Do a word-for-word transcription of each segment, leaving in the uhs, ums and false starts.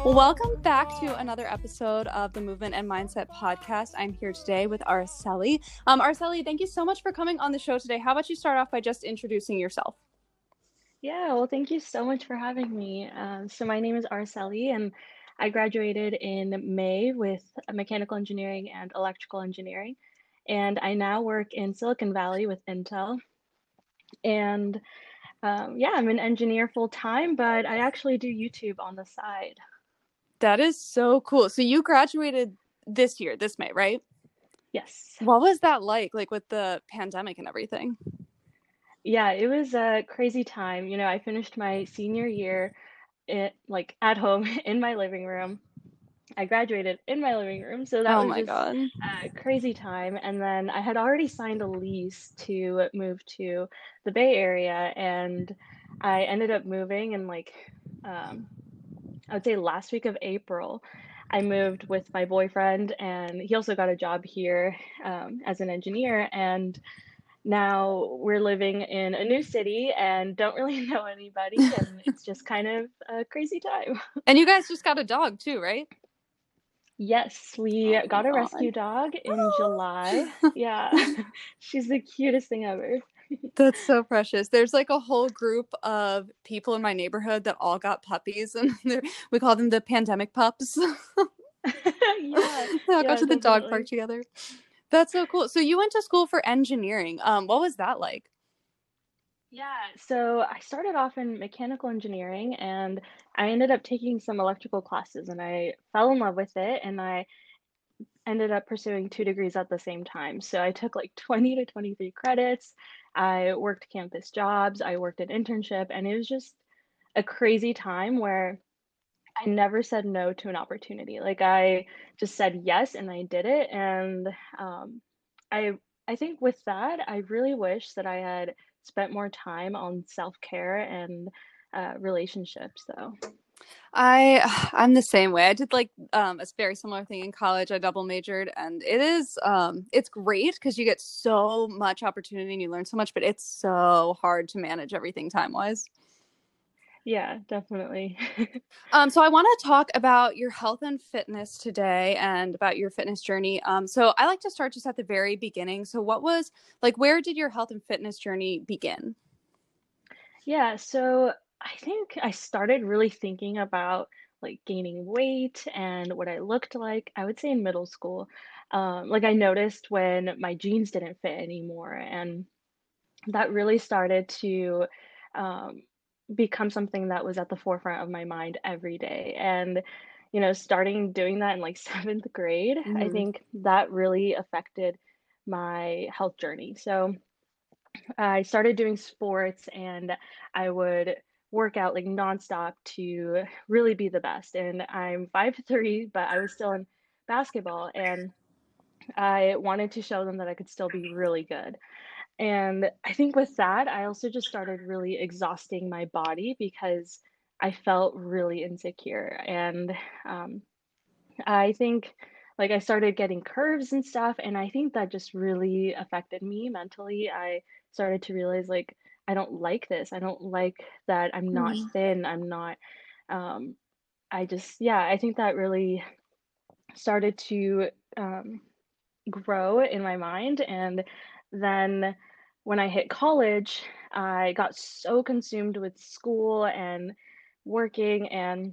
Welcome back to another episode of the Movement and Mindset Podcast. I'm here today with Araceli. Um, Araceli, thank you so much for coming on the show today. How about you start off by just introducing yourself? Yeah, well, thank you so much for having me. Um, so my name is Araceli, and I graduated in May with mechanical engineering and electrical engineering. And I now work in Silicon Valley with Intel. And um, yeah, I'm an engineer full time, but I actually do YouTube on the side. That is so cool. So you graduated this year, this May, right? Yes. What was that like, like with the pandemic and everything? Yeah, it was a crazy time. You know, I finished my senior year it, like at home in my living room. I graduated in my living room, so that Oh was my just God. a crazy time. And then I had already signed a lease to move to the Bay Area, and I ended up moving in like um, I would say last week of April. I moved with my boyfriend, and he also got a job here um, as an engineer. And now we're living in a new city and don't really know anybody, and it's just kind of a crazy time. And you guys just got a dog too, right? Yes, we Oh my got a God. rescue dog in July. Yeah, she's the cutest thing ever. That's so precious. There's like a whole group of people in my neighborhood that all got puppies, and we call them the pandemic pups. Yeah, They all got yeah, to the dog park definitely. together. That's so cool. So you went to school for engineering. Um, what was that like? Yeah, so I started off in mechanical engineering and I ended up taking some electrical classes and I fell in love with it and I ended up pursuing two degrees at the same time. So I took like twenty to twenty-three credits. I worked campus jobs, I worked an internship, and it was just a crazy time where I never said no to an opportunity. Like I just said yes and I did it. And um, I I think with that, I really wish that I had spent more time on self-care and uh, relationships though. I I'm the same way. I did like um a very similar thing in college. I double majored, and it is um it's great because you get so much opportunity and you learn so much, but it's so hard to manage everything time wise. Yeah, definitely. Um, so I want to talk about your health and fitness today and about your fitness journey. Um, so I like to start just at the very beginning. So what was like, where did your health and fitness journey begin? Yeah, so I think I started really thinking about like gaining weight and what I looked like, I would say in middle school. Um, like I noticed when my jeans didn't fit anymore, and that really started to um, become something that was at the forefront of my mind every day. And, you know, starting doing that in like seventh grade, I Mhm. think that really affected my health journey. So I started doing sports and I would work out like nonstop to really be the best. And I'm five three, but I was still in basketball and I wanted to show them that I could still be really good. And I think with that, I also just started really exhausting my body because I felt really insecure. And um, I think like I started getting curves and stuff, and I think that just really affected me mentally. I started to realize like I don't like this. I don't like that I'm not Mhm. thin. I'm not, um, I just, yeah, I think that really started to um, grow in my mind. And then when I hit college, I got so consumed with school and working, and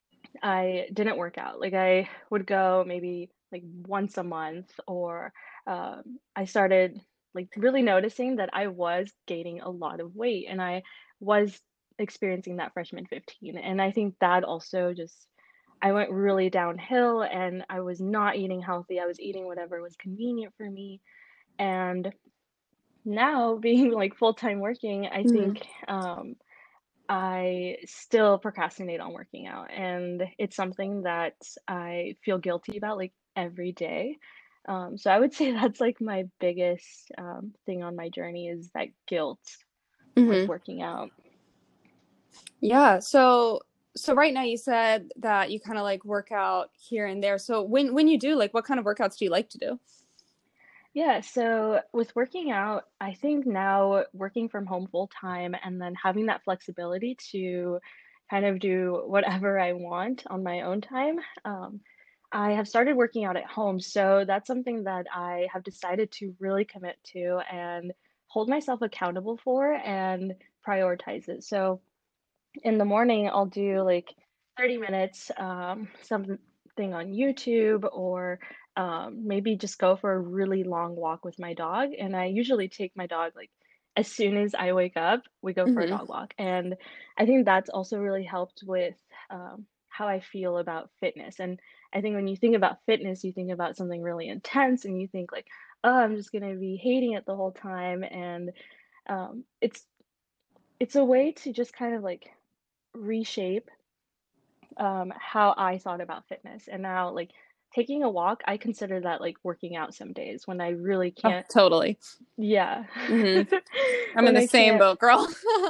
I didn't work out. Like I would go maybe like once a month, or um, I started like really noticing that I was gaining a lot of weight, and I was experiencing that freshman fifteen. And I think that also just I went really downhill and I was not eating healthy. I was eating whatever was convenient for me. And now being like full-time working, I Mhm. think um, I still procrastinate on working out. And it's something that I feel guilty about like every day. Um, so I would say that's like my biggest um, thing on my journey is that guilt with Mhm. working out. Yeah. So so right now you said that you kind of like work out here and there. So when when you do, like what kind of workouts do you like to do? Yeah, so with working out, I think now working from home full time and then having that flexibility to, kind of do whatever I want on my own time. Um, I have started working out at home, so that's something that I have decided to really commit to and hold myself accountable for and prioritize it. So in the morning, I'll do like thirty minutes, um, something on YouTube, or um, maybe just go for a really long walk with my dog. And I usually take my dog like as soon as I wake up, we go for a Hmm. dog walk. And I think that's also really helped with um, how I feel about fitness. And I think when you think about fitness, you think about something really intense and you think like, oh, I'm just going to be hating it the whole time. And um, it's it's a way to just kind of like reshape um, how I thought about fitness. And now, like taking a walk, I consider that like working out some days when I really Oh, can't. totally. Yeah. Hmm. I'm in When the I same can't. boat, girl.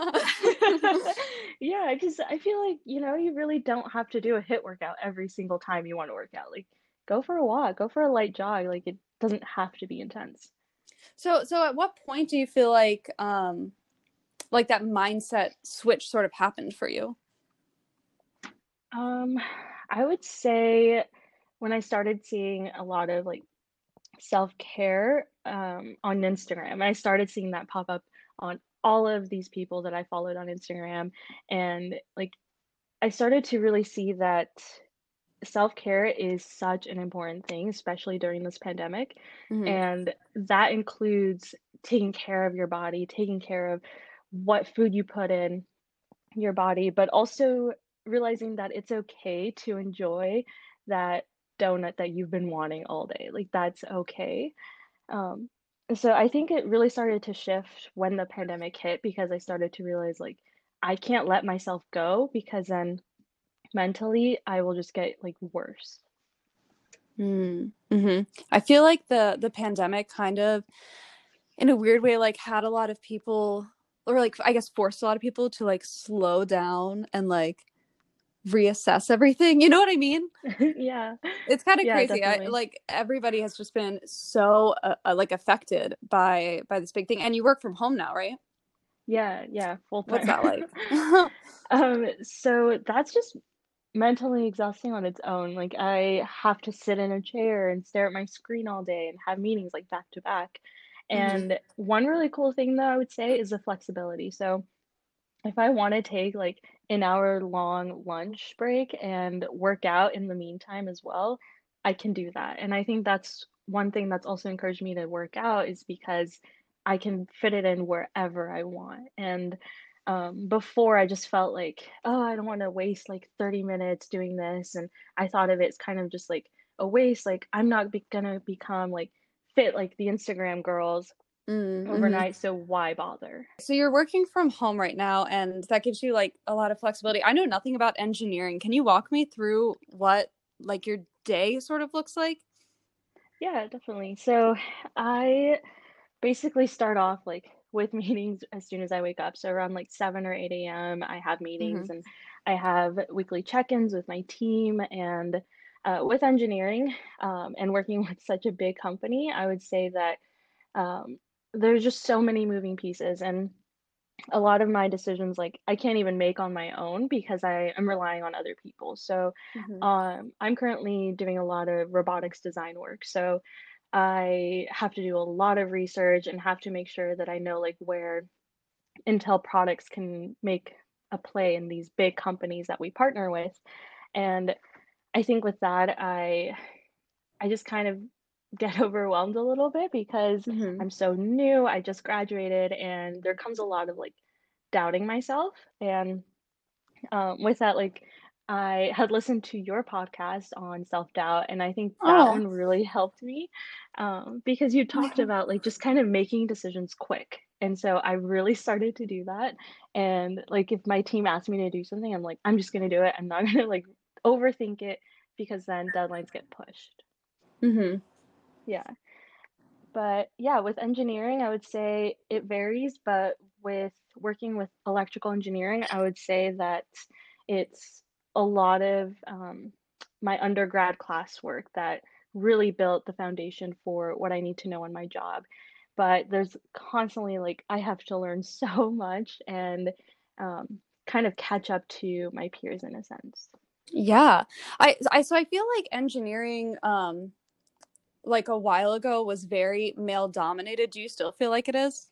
Yeah, because I feel like, you know, you really don't have to do a hit workout every single time you want to work out. Like, go for a walk, go for a light jog. Like, it doesn't have to be intense. So, so at what point do you feel like, um, like that mindset switch sort of happened for you? Um, I would say when I started seeing a lot of like self-care um, on Instagram. I started seeing that pop up on all of these people that I followed on Instagram. And like I started to really see that self-care is such an important thing, especially during this pandemic. Hmm. And that includes taking care of your body, taking care of what food you put in your body, but also realizing that it's okay to enjoy that donut that you've been wanting all day. Like that's okay. Um, so I think it really started to shift when the pandemic hit because I started to realize like I can't let myself go because then mentally I will just get like worse. Mm-hmm. I feel like the the pandemic kind of, in a weird way, like had a lot of people, or like I guess forced a lot of people to like slow down and like reassess everything. You know what I mean? Yeah. It's kind of Yeah, crazy. I definitely. like everybody has just been so uh, uh, like affected by by this big thing. And you work from home now, right? Yeah, yeah, full What's time. that like? Um, so that's just mentally exhausting on its own. Like I have to sit in a chair and stare at my screen all day and have meetings like back to back. Hmm. And one really cool thing though I would say is the flexibility. So if I want to take like an hour long lunch break and work out in the meantime as well, I can do that. And I think that's one thing that's also encouraged me to work out is because I can fit it in wherever I want. And um, before I just felt like, oh, I don't want to waste like thirty minutes doing this. And I thought of it as kind of just like a waste. Like, I'm not be- gonna become like fit like the Instagram girls Mm-hmm. overnight. So why bother? So you're working from home right now, and that gives you like a lot of flexibility. I know nothing about engineering. Can you walk me through what like your day sort of looks like? Yeah, definitely. So I basically start off like with meetings as soon as I wake up. So around like seven or eight a m, I have Hmm. meetings and I have weekly check-ins with my team. And uh, with engineering um, and working with such a big company, I would say that um, there's just so many moving pieces. And a lot of my decisions like I can't even make on my own because I am relying on other people. So Hmm. um, I'm currently doing a lot of robotics design work. So I have to do a lot of research and have to make sure that I know like where Intel products can make a play in these big companies that we partner with. And I think with that, I I just kind of get overwhelmed a little bit because Hmm. I'm so new. I just graduated, and there comes a lot of like doubting myself. And um, with that, like I had listened to your podcast on self doubt, and I think that Oh. one really helped me um, because you talked about like just kind of making decisions quick. And so I really started to do that. And like if my team asked me to do something, I'm like, I'm just gonna do it. I'm not gonna like overthink it because then deadlines get pushed. Hmm. Yeah. But yeah, with engineering, I would say it varies, but with working with electrical engineering, I would say that it's a lot of um, my undergrad classwork that really built the foundation for what I need to know in my job. But there's constantly like I have to learn so much, and um, kind of catch up to my peers in a sense. Yeah. I I so I feel like engineering um like a while ago was very male dominated. Do you still feel like it is?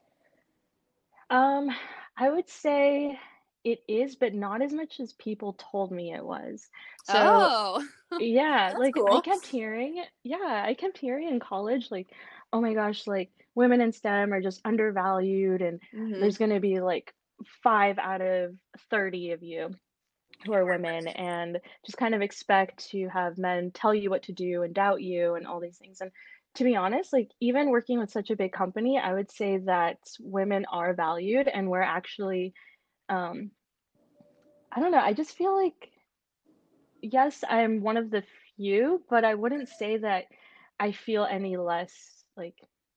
Um, I would say it is, but not as much as people told me it was. So Oh, yeah, that's like I cool. kept hearing, yeah, I kept hearing in college, like, oh my gosh, like women in STEM are just undervalued, and Hmm. there's going to be like five out of thirty of you who are women, and just kind of expect to have men tell you what to do and doubt you and all these things. And to be honest, like even working with such a big company, I would say that women are valued and we're actually, um, I don't know, I just feel like, yes, I'm one of the few, but I wouldn't say that I feel any less like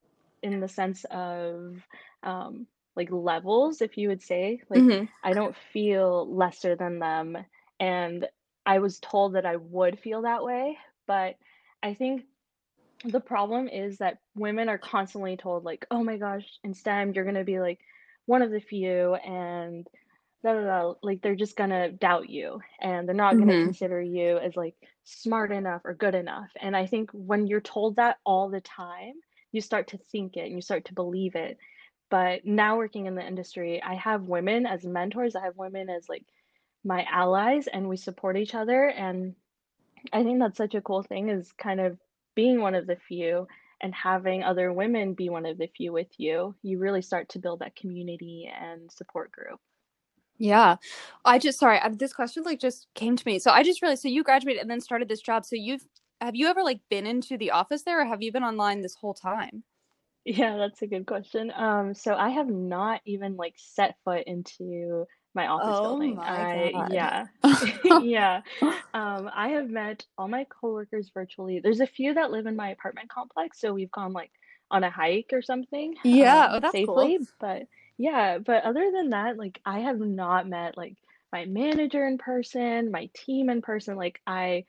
in the sense of um like levels, if you would say. Like Hmm. I don't feel lesser than them, and I was told that I would feel that way, but I think the problem is that women are constantly told like, "Oh my gosh, in STEM you're going to be like one of the few," and da, da, da, like they're just gonna doubt you and they're not gonna Hmm. consider you as like smart enough or good enough. And I think when you're told that all the time, you start to think it and you start to believe it. But now working in the industry, I have women as mentors, I have women as like my allies, and we support each other. And I think that's such a cool thing is kind of being one of the few and having other women be one of the few with you. You really start to build that community and support group. Yeah. I just sorry, I, this question like just came to me. So I just realized so you graduated and then started this job. So you've have you ever like been into the office there or have you been online this whole time? Yeah, that's a good question. Um, so I have not even like set foot into my office Oh building. my I, God. yeah, yeah. Um, I have met all my coworkers virtually. There's a few that live in my apartment complex, so we've gone like on a hike or something, Yeah, oh um, that's cool. safely. But yeah, but other than that, like I have not met like my manager in person, my team in person. Like I,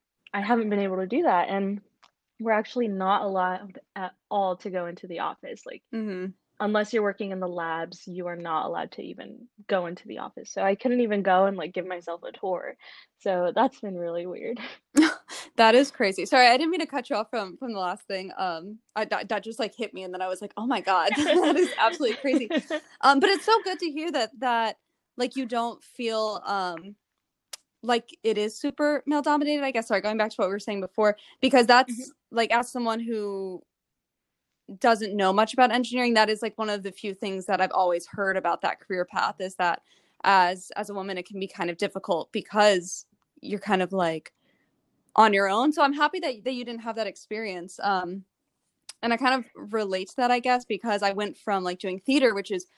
I haven't been able to do that, and we're actually not allowed at all to go into the office. Like Hmm. unless you're working in the labs, you are not allowed to even go into the office. So I couldn't even go and like give myself a tour. So that's been really weird. That is crazy. Sorry, I didn't mean to cut you off from from the last thing. Um, I that, that just like hit me, and then I was like, oh my God, that is absolutely crazy. Um, but it's so good to hear that that like you don't feel um like it is super male dominated. I guess. Sorry, going back to what we were saying before, because Mhm. that's like as someone who doesn't know much about engineering, that is like one of the few things that I've always heard about that career path is that as as a woman, it can be kind of difficult because you're kind of like on your own. So I'm happy that that you didn't have that experience. Um, and I kind of relate to that, I guess, because I went from like doing theater, which is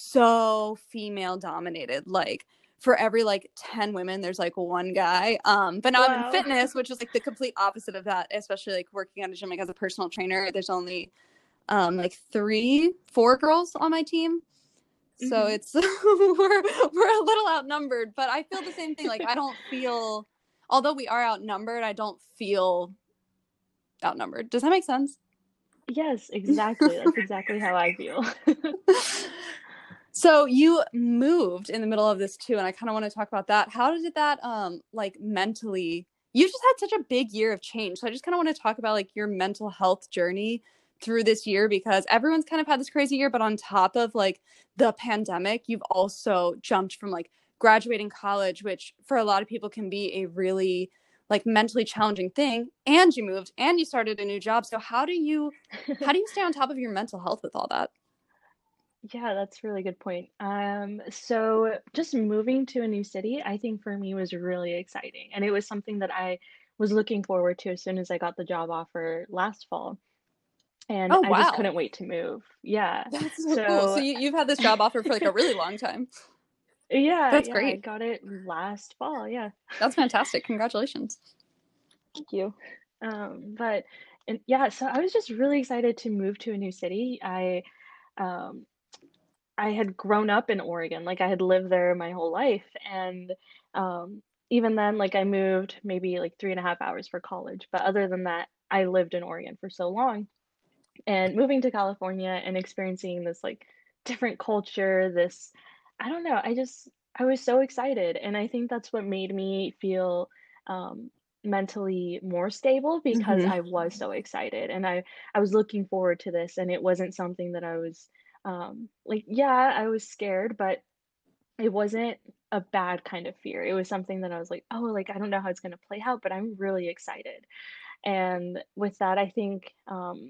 so female dominated. Like for every like ten women, there's like one guy. Um, but now I'm in Wow. fitness, which is like the complete opposite of that, especially like working at a gym like as a personal trainer. There's only um like three, four girls on my team. So Mhm. it's we're we're a little outnumbered, but I feel the same thing. Like I don't feel although we are outnumbered, I don't feel outnumbered. Does that make sense? Yes, exactly. That's exactly how I feel. So you moved in the middle of this too, and I kind of want to talk about that. How did that um like mentally you just had such a big year of change. So I just kind of want to talk about like your mental health journey through this year because everyone's kind of had this crazy year, but on top of like the pandemic, you've also jumped from like graduating college, which for a lot of people can be a really like mentally challenging thing, and you moved and you started a new job. So how do you how do you stay on top of your mental health with all that? Yeah, that's a really good point. Um, so just moving to a new city, I think for me was really exciting. And it was something that I was looking forward to as soon as I got the job offer last fall. And Oh I just wow. couldn't wait to move. Yeah. That's so cool. So So you, you've had this job offer for like a really long time. yeah, That's yeah, I great. got it last fall. Yeah. That's fantastic. Congratulations. Thank you. Um, but and yeah, so I was just really excited to move to a new city. I um I had grown up in Oregon, like I had lived there my whole life. And um even then, like I moved maybe like three and a half hours for college. But other than that, I lived in Oregon for so long. And moving to California and experiencing this like different culture, this I don't know, I just I was so excited, and I think that's what made me feel, um, mentally more stable because Mhm. I was so excited, and I I was looking forward to this, and it wasn't something that I was, um, like, yeah, I was scared, but it wasn't a bad kind of fear. It was something that I was like, "Oh, like, I don't know how it's gonna play out, but I'm really excited." And with that, I think, um,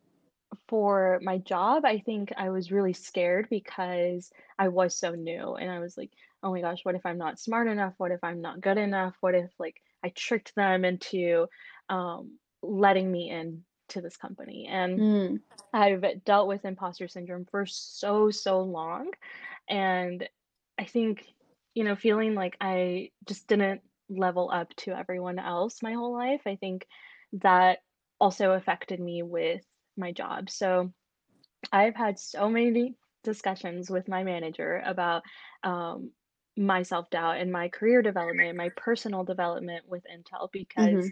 for my job, I think I was really scared because I was so new and I was like, "Oh my gosh, what if I'm not smart enough? What if I'm not good enough? What if like I tricked them into um, letting me in to this company?" And Mm. I've dealt with imposter syndrome for so, so long. And I think, you know, feeling like I just didn't level up to everyone else my whole life, I think that also affected me with my job. So I've had so many discussions with my manager about um, my self doubt and my career development, my personal development with Intel, because Mhm.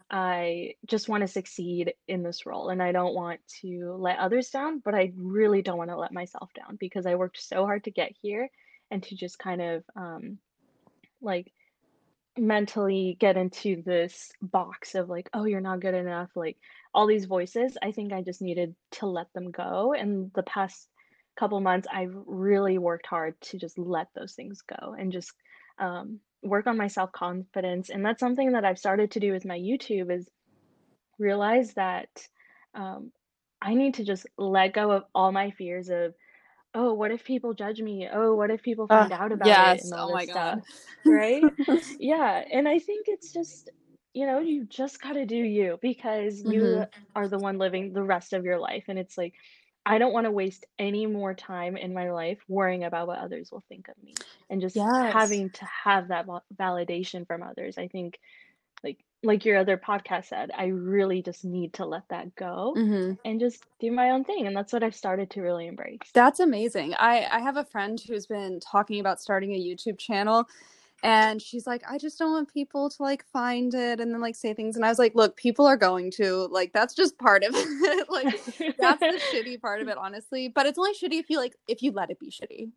I just want to succeed in this role and I don't want to let others down, but I really don't want to let myself down because I worked so hard to get here and to just kind of um, like mentally get into this box of like, oh, you're not good enough, like all these voices. I think I just needed to let them go. And the past couple months, I've really worked hard to just let those things go and just um, work on my self confidence. And that's something that I've started to do with my YouTube is realize that um, I need to just let go of all my fears of, oh, what if people judge me? Oh, what if people Uh, find out about it yes. and all Oh this my stuff, God. right? Yeah, and I think it's just, you know, you just gotta do you because you Mhm. are the one living the rest of your life. And it's like, I don't want to waste any more time in my life worrying about what others will think of me and just Yes. having to have that val- validation from others. I think like like your other podcast said, I really just need to let that go Mhm. and just do my own thing. And that's what I've started to really embrace. That's amazing. I I have a friend who's been talking about starting a YouTube channel, and she's like, "I just don't want people to like find it and then like say things." And I was like, "Look, people are going to. Like that's just part of it. Like that's the shitty part of it, honestly. But it's only shitty if you like if you let it be shitty."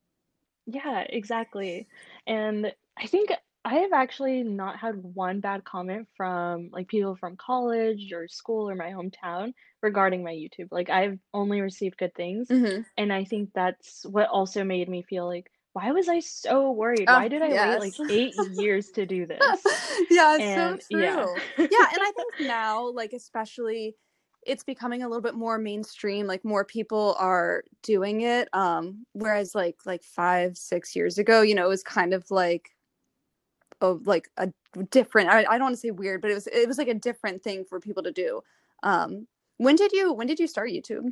Yeah, exactly. And I think I have actually not had one bad comment from like people from college or school or my hometown regarding my YouTube. Like I've only received good things. Mhm. And I think that's what also made me feel like, why was I so worried? Oh, Why did I wait like yes. eight years to do this? Yeah, it's so And yeah. true. Yeah, and I think now, like, especially, it's becoming a little bit more mainstream, like, more people are doing it, um, whereas, like like, five, six years ago, you know, it was kind of like, oh, like, a different I I don't wanna say weird, but it was it was, like, a different thing for people to do. Um, when did you when did you start YouTube?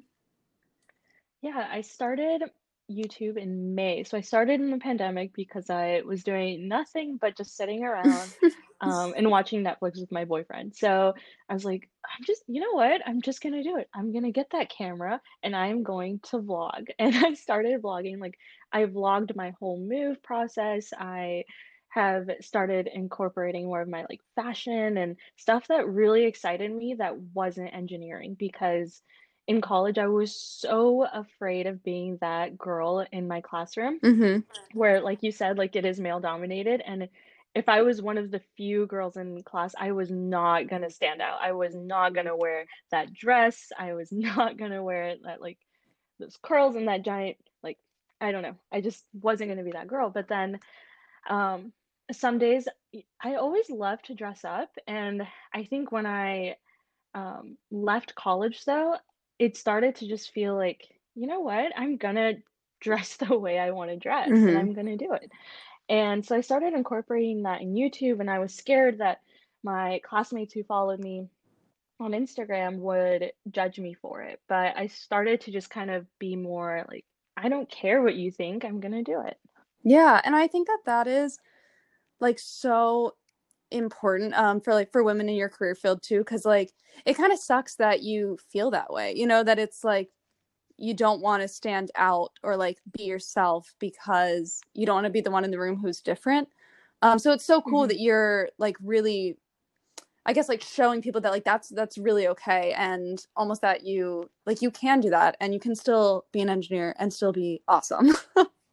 Yeah, I started YouTube in May. So I started in the pandemic because I was doing nothing but just sitting around um, and watching Netflix with my boyfriend. So I was like, I'm just, you know what? I'm just gonna do it. I'm gonna get that camera and I'm going to vlog. And I started vlogging. Like I vlogged my whole move process. I have started incorporating more of my like fashion and stuff that really excited me that wasn't engineering because in college, I was so afraid of being that girl in my classroom Mhm. where, like you said, like it is male dominated. And if I was one of the few girls in class, I was not gonna stand out. I was not gonna wear that dress. I was not gonna wear that like those curls and that giant like I don't know. I just wasn't gonna be that girl. But then um some days I always loved to dress up and I think when I um, left college though, it started to just feel like, you know what? I'm gonna dress the way I want to dress and Mhm. I'm gonna do it. And so I started incorporating that in YouTube, and I was scared that my classmates who followed me on Instagram would judge me for it. But I started to just kind of be more like, I don't care what you think, I'm gonna do it. Yeah, and I think that that is, like, so important um for like for women in your career field too, because like it kind of sucks that you feel that way, you know, that it's like you don't want to stand out or like be yourself because you don't want to be the one in the room who's different. Um so it's so cool Hmm. that you're like really, I guess, like showing people that like that's that's really okay, and almost that you like you can do that and you can still be an engineer and still be awesome.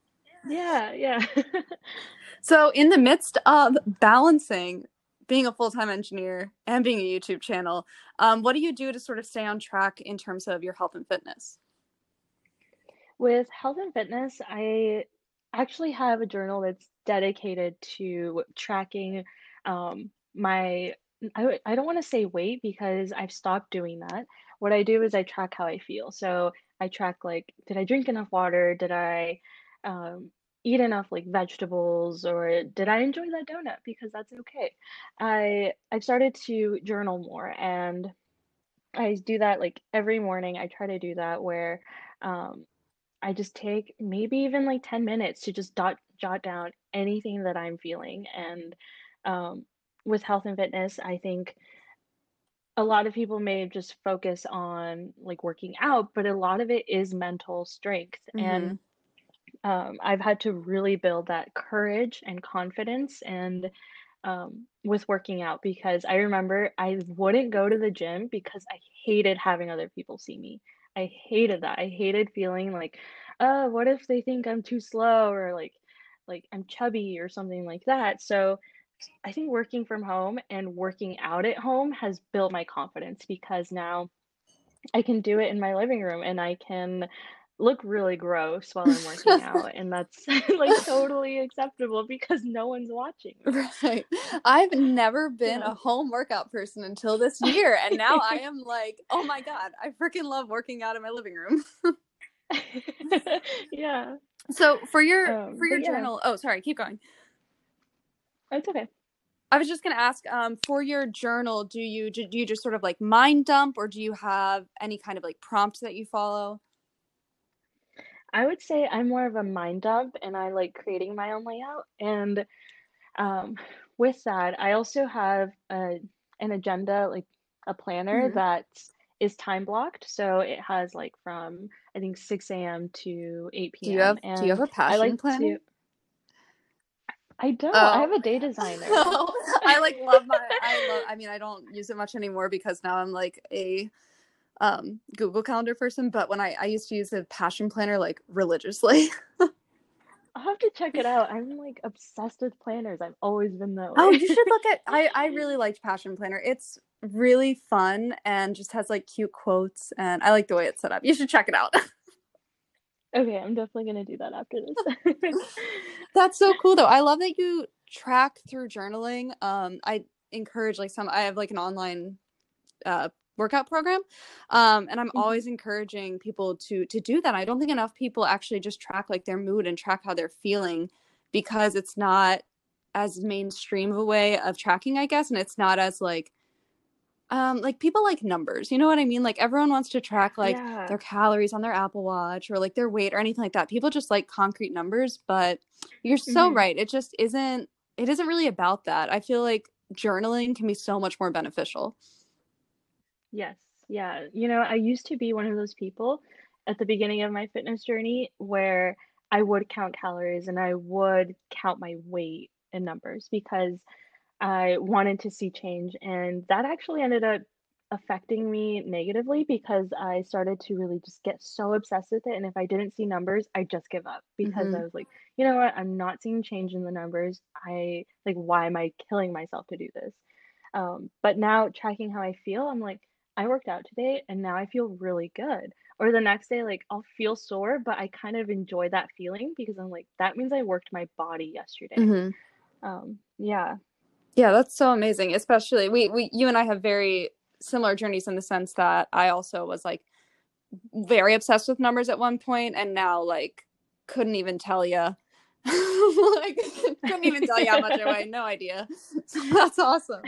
Yeah, yeah. So, in the midst of balancing being a full time engineer and being a YouTube channel, um, what do you do to sort of stay on track in terms of your health and fitness? With health and fitness, I actually have a journal that's dedicated to tracking um, my, I, w- I don't want to say weight because I've stopped doing that. What I do is I track how I feel. So I track like, did I drink enough water? Did I um, eat enough like vegetables, or did I enjoy that donut? Because that's okay. I I've started to journal more, and I do that like every morning. I try to do that where um, I just take maybe even like ten minutes to just dot jot down anything that I'm feeling. And um, with health and fitness, I think a lot of people may just focus on like working out, but a lot of it is mental strength. Mm-hmm. And um, I've had to really build that courage and confidence and um, with working out, because I remember I wouldn't go to the gym because I hated having other people see me. I hated that. I hated feeling like, uh, what if they think I'm too slow, or like like I'm chubby or something like that. So I think working from home and working out at home has built my confidence, because now I can do it in my living room and I can look really gross while I'm working out, and that's like totally acceptable because no one's watching me. Right. I've never been Yeah. a home workout person until this year. And now I am like, oh my God, I freaking love working out in my living room. Yeah. So for your for Um, but your yeah, journal, oh sorry, keep going. it's okay. I was just gonna ask, um, for your journal, do you do you just sort of like mind dump, or do you have any kind of like prompt that you follow? I would say I'm more of a mind dump and I like creating my own layout. And um, with that, I also have a, an agenda, like a planner Hmm. that is time blocked. So it has like from I think six a m to Do eight you p m. have do you have And a I passion like planner? to, I don't, I Oh have a day man. designer. No. I like love my I love I mean I don't use it much anymore because now I'm like a um Google Calendar person, but when I I used to use a passion planner like religiously. I'll have to check it out. I'm like obsessed with planners. I've always been that Oh, way. you should look at I I really liked Passion Planner. It's really fun and just has like cute quotes and I like the way it's set up. You should check it out. Okay, I'm definitely gonna do that after this. That's so cool though. I love that you track through journaling. Um I encourage like some I have like an online uh workout program. Um and I'm Mhm. always encouraging people to to do that. I don't think enough people actually just track like their mood and track how they're feeling because it's not as mainstream of a way of tracking, I guess, and it's not as like Um, like people like numbers, you know what I mean? Like everyone wants to track like Yeah. their calories on their Apple Watch or like their weight or anything like that. People just like concrete numbers, but you're so Mhm. right. It just isn't it isn't really about that. I feel like journaling can be so much more beneficial. Yes. Yeah. You know, I used to be one of those people at the beginning of my fitness journey where I would count calories and I would count my weight in numbers because I wanted to see change. And that actually ended up affecting me negatively because I started to really just get so obsessed with it. And if I didn't see numbers, I just give up because I Hmm. was like, you know what? I'm not seeing change in the numbers. I like, why am I killing myself to do this? Um, but now tracking how I feel, I'm like, I worked out today and now I feel really good. Or the next day, like I'll feel sore, but I kind of enjoy that feeling because I'm like, that means I worked my body yesterday. Hmm. Um, yeah. Yeah, that's so amazing. Especially we we you and I have very similar journeys in the sense that I also was like very obsessed with numbers at one point and now like couldn't even tell you like couldn't even tell you how much I weigh, no idea. So that's awesome.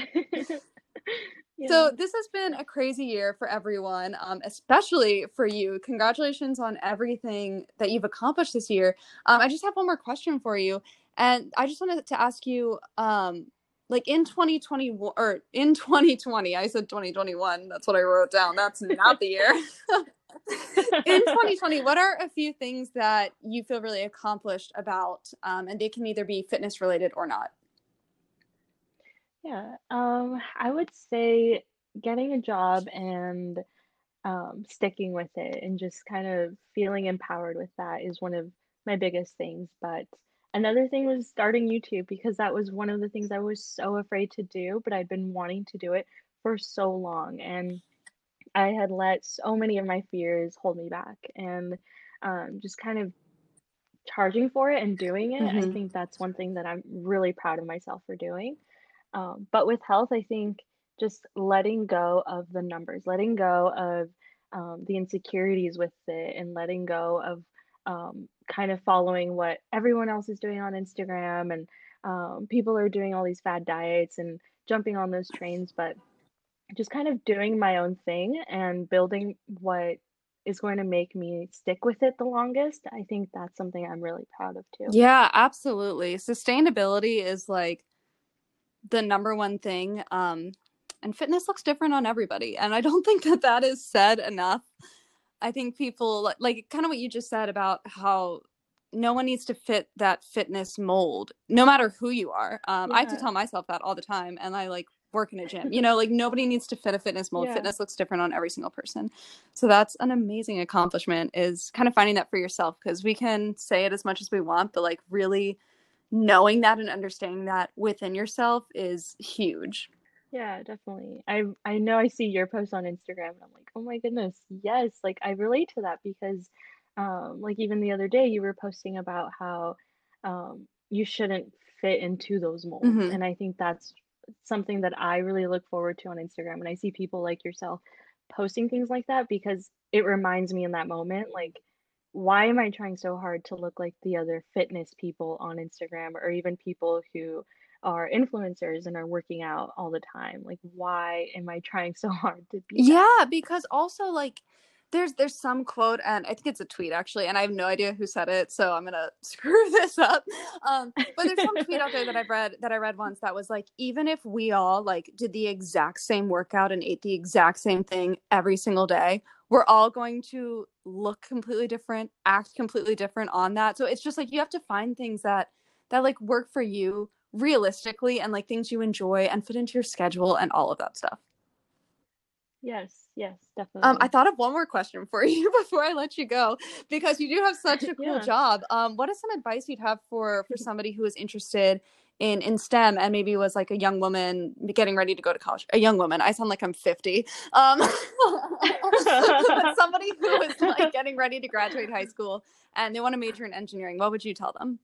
So Yeah. this has been a crazy year for everyone, um, especially for you. Congratulations on everything that you've accomplished this year. Um, I just have one more question for you, and I just wanted to ask you, um, like in twenty twenty or in twenty twenty, I said twenty twenty-one. That's what I wrote down. That's not the year. In twenty twenty, what are a few things that you feel really accomplished about, um, and they can either be fitness related or not? Yeah. Um, I would say getting a job and um, sticking with it and just kind of feeling empowered with that is one of my biggest things. But another thing was starting YouTube, because that was one of the things I was so afraid to do, but I'd been wanting to do it for so long. And I had let so many of my fears hold me back. And um, just kind of charging for it and doing it, I Hmm. think that's one thing that I'm really proud of myself for doing. Um, but with health, I think just letting go of the numbers, letting go of um, the insecurities with it, and letting go of um, kind of following what everyone else is doing on Instagram. And um, people are doing all these fad diets and jumping on those trains, but just kind of doing my own thing and building what is going to make me stick with it the longest. I think that's something I'm really proud of too. Yeah, absolutely. Sustainability is like the number one thing. Um, and fitness looks different on everybody. And I don't think that that is said enough. I think people like, like kind of what you just said about how no one needs to fit that fitness mold, no matter who you are. Um, I have to Yeah. tell myself that all the time. And I like work in a gym, you know, like nobody needs to fit a fitness mold. Yeah. Fitness looks different on every single person. So that's an amazing accomplishment, is kind of finding that for yourself, because we can say it as much as we want, but like really knowing that and understanding that within yourself is huge. Yeah, definitely. I I know I see your post on Instagram and I'm like, "Oh my goodness, yes." Like I relate to that because um like even the other day you were posting about how um you shouldn't fit into those molds. Hmm. And I think that's something that I really look forward to on Instagram when I see people like yourself posting things like that, because it reminds me in that moment, like, why am I trying so hard to look like the other fitness people on Instagram, or even people who are influencers and are working out all the time? Like, why am I trying so hard to be that? Yeah, because also like there's there's some quote, and I think it's a tweet actually, and I have no idea who said it, so I'm gonna screw this up. Um, but there's some tweet out there that I've read that I read once that was like, even if we all like did the exact same workout and ate the exact same thing every single day, we're all going to look completely different, act completely different on that. So it's just like you have to find things that that like work for you realistically, and like things you enjoy and fit into your schedule and all of that stuff. Yes, yes, Um, I definitely. thought of one more question for you before I let you go, because you do have such a cool Yeah. job. Um, what is some advice you'd have for for somebody who is interested in in STEM, and maybe was like a young woman getting ready to go to college? A young woman. I sound like I'm fifty. Um, but somebody who is like getting ready to graduate high school and they want to major in engineering. What would you tell them?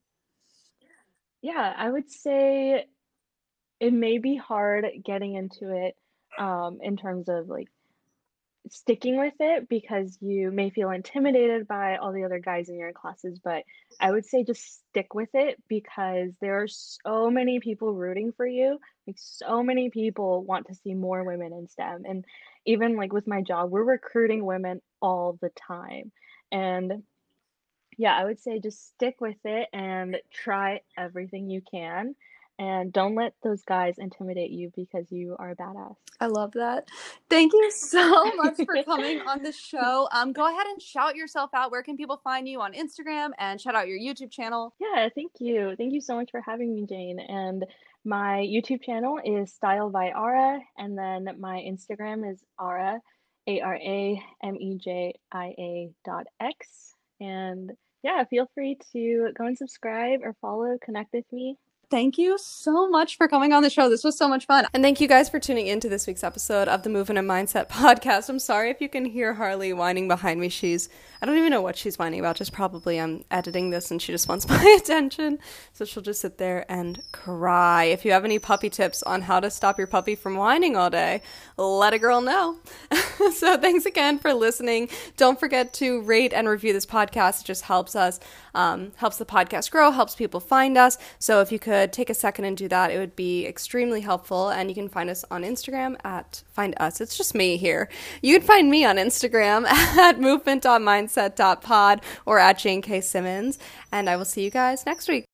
Yeah, I would say it may be hard getting into it um in terms of like sticking with it, because you may feel intimidated by all the other guys in your classes. But I would say just stick with it, because there are so many people rooting for you. Like, so many people want to see more women in STEM. And even like with my job, we're recruiting women all the time. And yeah, I would say just stick with it and try everything you can. And don't let those guys intimidate you, because you are a badass. I love that. Thank you so much for coming on the show. Um, go ahead and shout yourself out. Where can people find you on Instagram, and shout out your YouTube channel? Yeah, thank you. Thank you so much for having me, Jane. And my YouTube channel is Style by Ara, and then my Instagram is Ara, A R A M E J I A dot X. And yeah, feel free to go and subscribe or follow, connect with me. Thank you so much for coming on the show. This was so much fun. And thank you guys for tuning into this week's episode of the Movement and Mindset podcast. I'm sorry if you can hear Harley whining behind me. She's, I don't even know what she's whining about. Just probably I'm editing this and she just wants my attention. So she'll just sit there and cry. If you have any puppy tips on how to stop your puppy from whining all day, let a girl know. So thanks again for listening. Don't forget to rate and review this podcast. It just helps us, um, helps the podcast grow, helps people find us. So if you could take a second and do that, it would be extremely helpful. And you can find us on Instagram at, find us, it's just me here. You can find me on Instagram at movement dot mindset dot pod or at Jane K. Simmons. And I will see you guys next week.